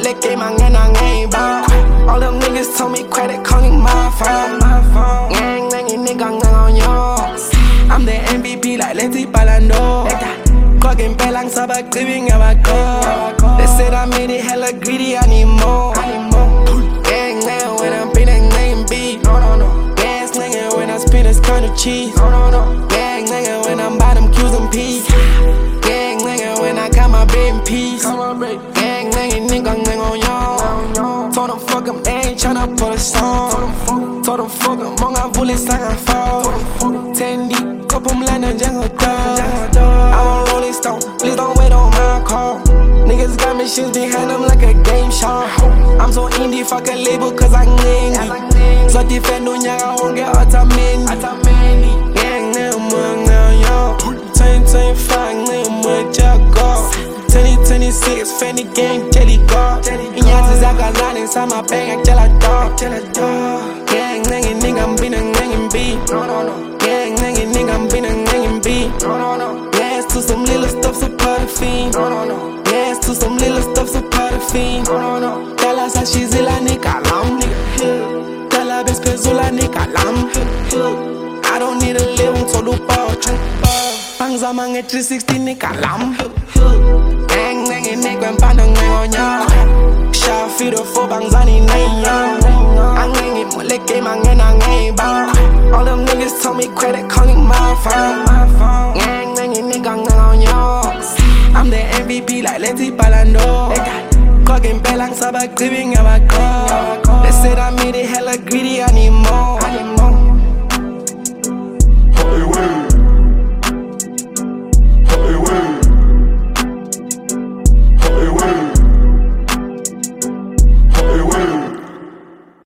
lick game, I ain't ball. All them niggas told me credit calling my phone. Gang, nigga, on yo. I'm the MVP like Leti Palando. Clocking pelang sa pag-living nga ako. They said I made it hella greedy, I need more. Gang, nigga, when I'm beating name beat. Gas, nigga, when I spin this kind of cheese. Gang, nigga, when I'm bottom Q's and P's. Gang, nigga, when I got my bed in peace. Gang, nigga, on yo. Told them fuck 'em, they ain't tryna put a song. Told them fuck 'em, mga bullets like I fall. 10 deep, cup 'em like a jungle dog. I'm a rolling stone, please don't wait on my call. Niggas got machines behind them like a game show. I'm so indie, fuck a label cause I need it. So defend dunya, I won't get automini. Gang, nigga, mga yo. 2025, nigga, mga jago. 2026, Fendi gang, jelly go. Inyati zakalan inside my bag, I tell a dog. Gang, nigga, I'm been a nigga beat. Gang, nigga, I'm been a nigga beat. Yes, to some little stuff, so part of fiend. Yes, to some little stuff, so part of fiend. Tell us that she's illa nigga lam. Tell her best pezula nigga lam. I don't need a living to loop out. Bangs a man at 360 nigga lam. Gang, nigga, I'm panang on ya. Shall feed the four bangs on in ya. I'm hanging with the game, I'm ain't ball. All them niggas told me credit calling my phone. Gang, nigga, on yo. I'm the MVP like Leti Palando. Clocking pelang sa pag-living nga ako. They said I made it hella greedy, I need more.